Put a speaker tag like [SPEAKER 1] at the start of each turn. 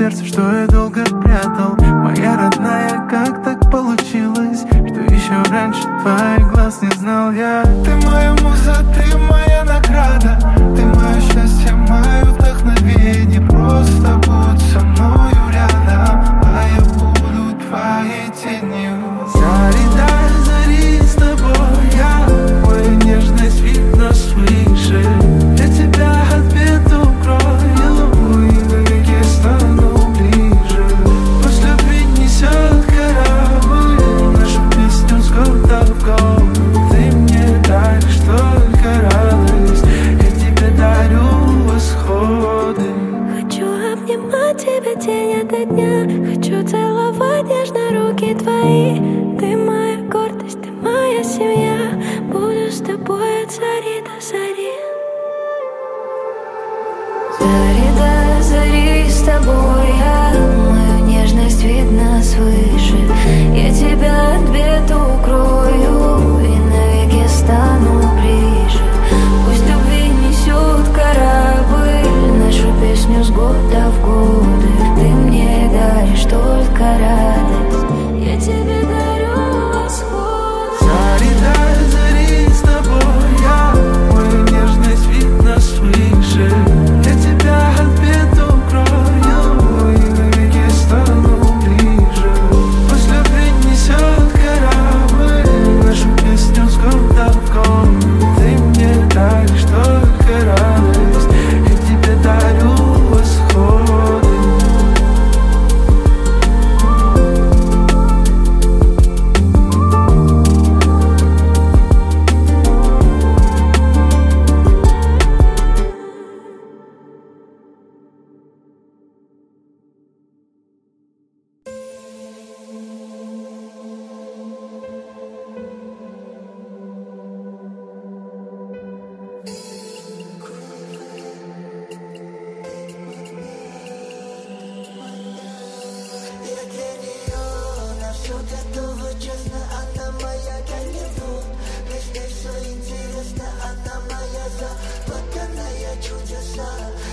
[SPEAKER 1] сердце, что я долго прятал. Моя родная, как так получилось, что еще раньше твоих глаз не знал я. Ты моя муза, ты моя награда, ты мое счастье, мое вдохновение. Просто будь со мною рядом, а я буду твоей тенью. Зари, да, зари с тобой я, мою нежность видно свыше. Я тебя от бед укрою и навеки стану ближе. Пусть любви несет корабль, нашу песню с года в год. Ты мне даришь только радость, я тебе дарю восходы.
[SPEAKER 2] Хочу обнимать тебя день ото дня, хочу целовать нежно руки твои. Ты моя гордость, ты моя семья, буду с тобой от зари до зари. Зари до зари с тобой я, мою нежность видно свыше. Я тебя от бед укрою и навеки стану ближе. Пусть любви несет корабль, нашу песню с года в годы. Ты мне даришь только радость, я тебе дарю восход.
[SPEAKER 1] Зари, да, зари с тобой я, мою нежность видно свыше. Я тебя от бед укрою и навеки стану ближе. Пусть любви несет корабль, нашу песню с года в год. Ты мне даришь только радость, я тебе дарю восходы.
[SPEAKER 3] Заплаканная чудеса.